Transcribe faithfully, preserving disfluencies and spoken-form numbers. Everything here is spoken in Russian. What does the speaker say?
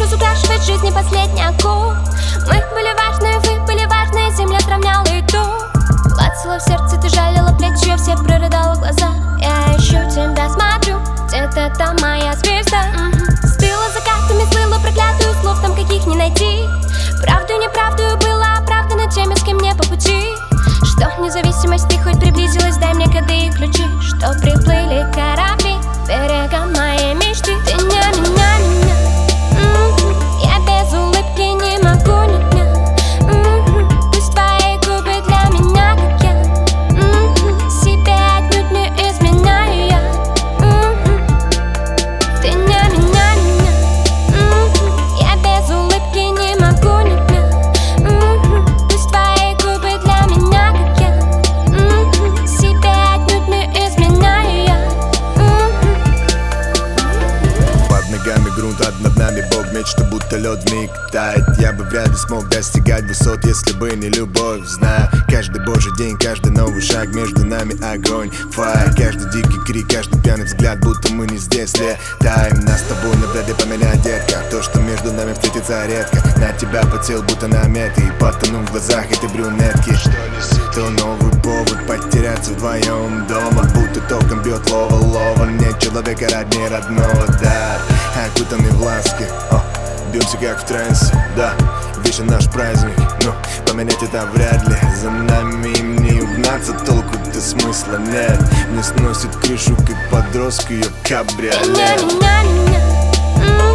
разукрашивать жизни последний аккорд. Мы были важны, вы были важны, земля сравняла и то. Клацало в сердце, ты жалила плечи, я все прорыдала глаза. Я ищу тебя, смотрю, где-то там моя звезда. mm-hmm. Стыла закатами, слыла проклятую, слов там каких не найти. Правду и неправду была оправдана теми, с кем не по пути. Что независимость ты хоть приблизилась, дай мне коды и ключи. Что приплыли корабли берегом моей мечты. Ты не меня, меня, mm-hmm. Я без улыбки не могу ни дня, mm-hmm. Пусть твои губы для меня, как я, mm-hmm. Себе отнюдь не изменяю я, mm-hmm. Ты не меня, меня, mm-hmm. Я без улыбки не могу ни дня, mm-hmm. Пусть твои губы для меня, как я, mm-hmm. Себе отнюдь не изменяю я, mm-hmm. Под ногами грунт, а над нами Бог, мечта будто лед вмиг тает. Я бы вряд ли смог достигать высот, если бы не любовь. Знаю, каждый божий день, каждый новый шаг, между нами огонь, фаер. Каждый дикий крик, каждый пьяный взгляд, будто мы не здесь летаем. Нас с тобой навряд ли поменять, детка. То, что между нами встретится редко. На тебя потел, будто наметы, и потону в глазах этой брюнетки. То новый повод потеряться вдвоем дома, будто током бьет лова-лова. Нет человека роднее родного, да. Окутанный в ласке, о, бьемся как в трансе, да. Вечер наш праздник, но поменять это вряд ли. За нами им не угнаться, толку-то смысла нет. Мне сносит крышу, как подростку ее кабриолет. Меня, меня, меня, mm-hmm.